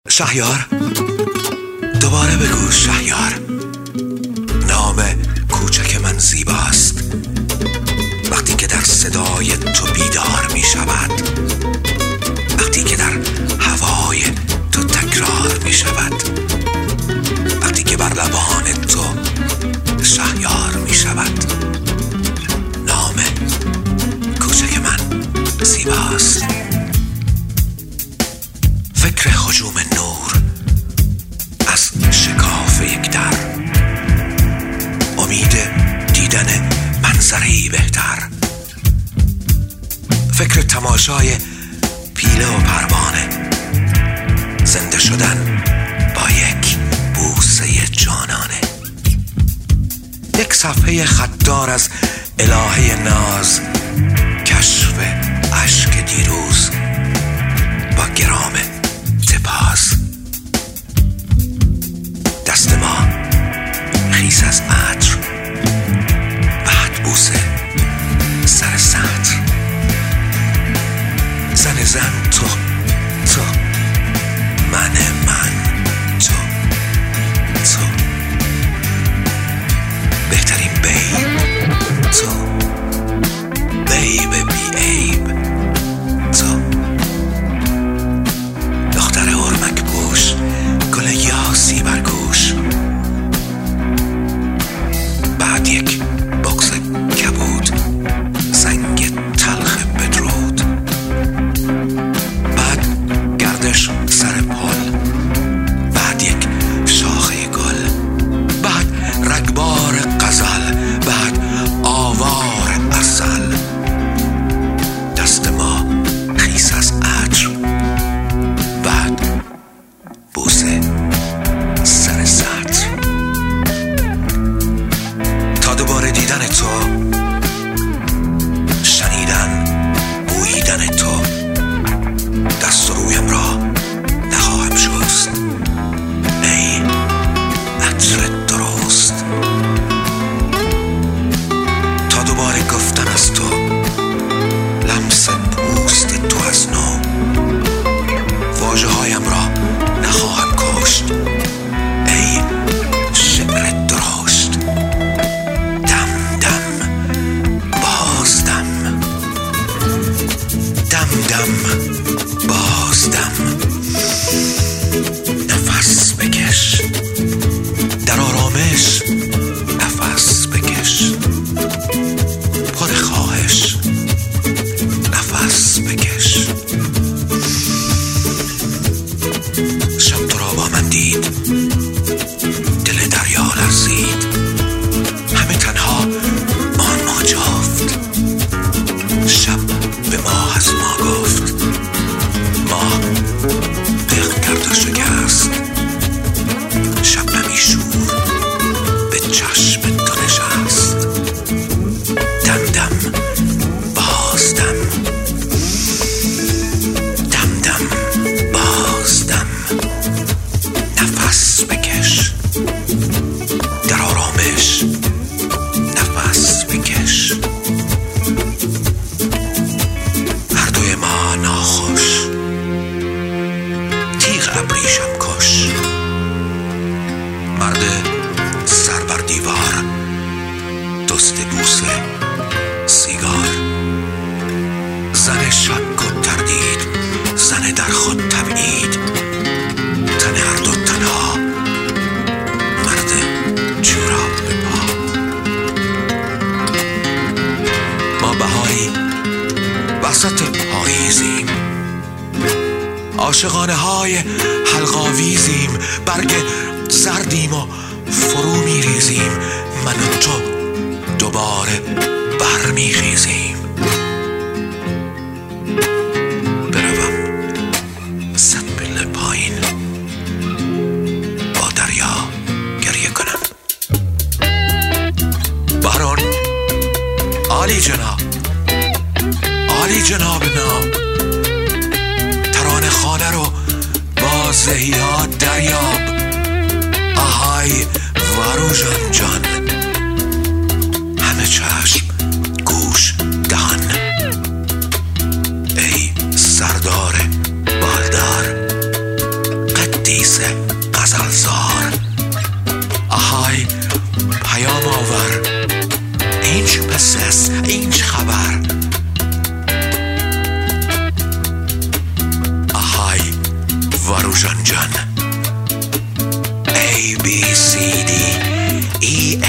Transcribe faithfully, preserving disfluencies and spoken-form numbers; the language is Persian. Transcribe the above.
شهیار، دوباره بگو شهیار. نام کوچک من زیباست وقتی که در صدای تو بیدار می شود، وقتی که در هوای تو تکرار می شود، وقتی که بر لبان تو شهیار می شود. نام کوچک من زیباست. فکر هجوم نور از شکاف یک در، امید دیدن منظری بهتر، فکر تماشای پیله و پروانه، زنده شدن با یک بوسه جانانه، یک صفحه خطدار از الهه ناز، کشف عشق دیروز با گرام تپاس. دست ما خیس از عطر، بعد بوسه سر سطر، زن زن تو تو من من تو تو، بهترین بیب تو، بیب بی عیب تو، دختر هرمک پوش، گل یاسی بر گوش، بعد یک بغض کبود، زنگ تلخ بدرود، بعد گردش سر پل، بعد یک شاخه گل، بعد رگبار غزل، بعد آوار عسل. دست ما خیس از عطر، بعد بوسه سر سطر، تا دوباره دیدن تو، شنیدن بوییدن تو، دست و رویم را نخواهم شست. ای عطر درست، تا دوباره گفتن از تو، لمس پوست تو از نو، واژه هایم را نخواهم کشت. ای شعر درشت، دم دم باز دم، دم دم باز دم، نفس بکش در آرامش، نفس بکش پر خواهش، نفس بکش. شب تو را با من دید، دل دریا لرزید، همه تنها آن ما جفت. شب به ما از ما گفت، ما دق کرد و شکست. شب نمی شور به چشم تو نشست، دم دم باز دم، دم دم باز دم، نفس بکش در آرامش، نفس بکش. هر دوی ما ناخوش، تیغ ابریشم کش، مرد سر بر دیوار، دست بوسه سیگار، زن شک و تردید، زن در خود تبعید، تن هر دو تنها، مرد جوراب به پا. ما بهاری وسط پاییزیم، عاشقانه های حلقاویزیم، برگ زردیم و فرو می ریزیم، من و تو دوباره بر می خیزیم. بروم صد پله پایین، با دریا گریه کنم. بارون عالی جناب، عالی جناب نام، ترانه خانه رو با زهیا دریاب. آهای وارو جان جان، همه چشم گوش دهان، ای سردار بالدار، قد حدیث غزلزار. آهای پیام آور، اینچ پس است، اینچ خبر. آهای وروژان جان، A B C D E